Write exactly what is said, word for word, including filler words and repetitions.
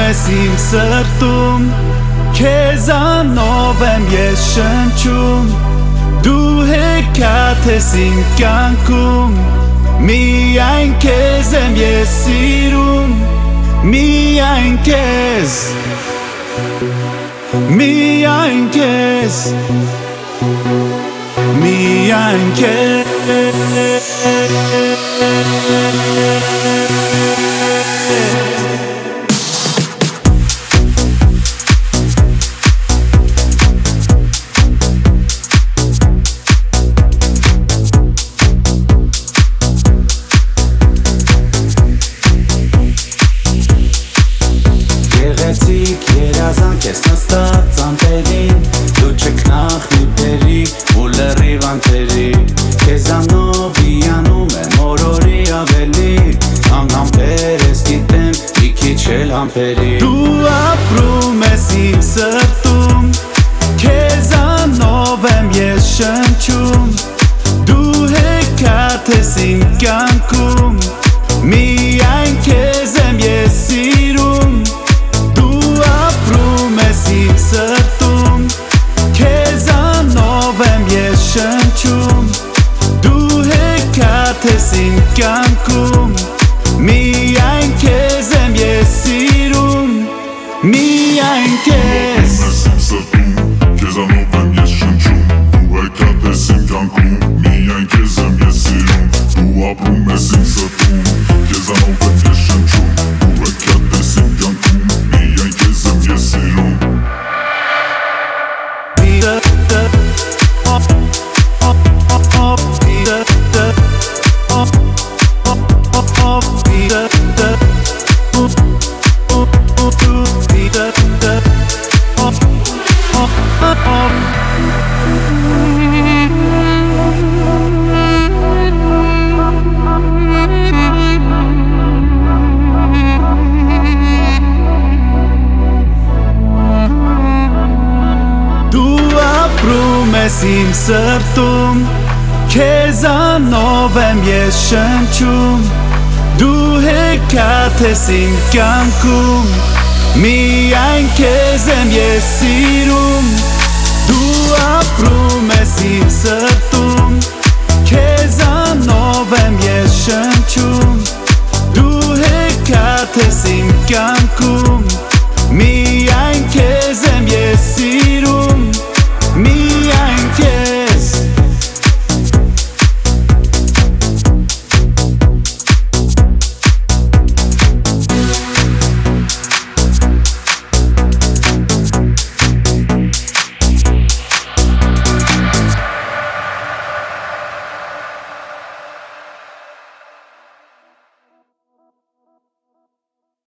ես իմ սրտում, քեզանով եմ ես շնչում, դու հեքիաթ ես իմ կյանքում, միայն քեզ եմ ես սիրում, միայն քեզ, միայն քեզ, միայն քեզ. Գեղեցիկ երազանք ես նստած անտերին, դու չքնախ մի բերի ու լրիվ անտերի, քեզանով հիանում եմ օրորի ավելի, անհամբեր ես գիտեմ մի քիչ էլ համբերի. Դու ապրում ես իմ սրտում, քեզանով եմ ես շնչում, դու հեքիաթ ես իմ կյանքում, միայն քեզ եմ ես սիրում, իմ սրտում, քեզանով եմ ես շնչում, դու հեքիաթ ես իմ կյանքում, միայն քեզ եմ ես սիրում, միայն քեզ. Քեզանով եմ ես շնչում, դու հեքիաթ ես իմ կյանքում, միայն քեզ եմ ես սիրում, դու ապրում ես իմ սրտում, քեզանով եմ ես շնչում, դու հեքիաթ ես իմ կյանքում, միայն քեզ եմ ես սիրում. Ես իմ սրտում, քեզանով եմ ես շնչում, դու հեքիաթ ես իմ կյանքում, միայն քեզ եմ ես սիրում, դու ապրում ես իմ սրտում, քեզանով եմ ես շնչում, դու հեքիաթ ես իմ կյանքում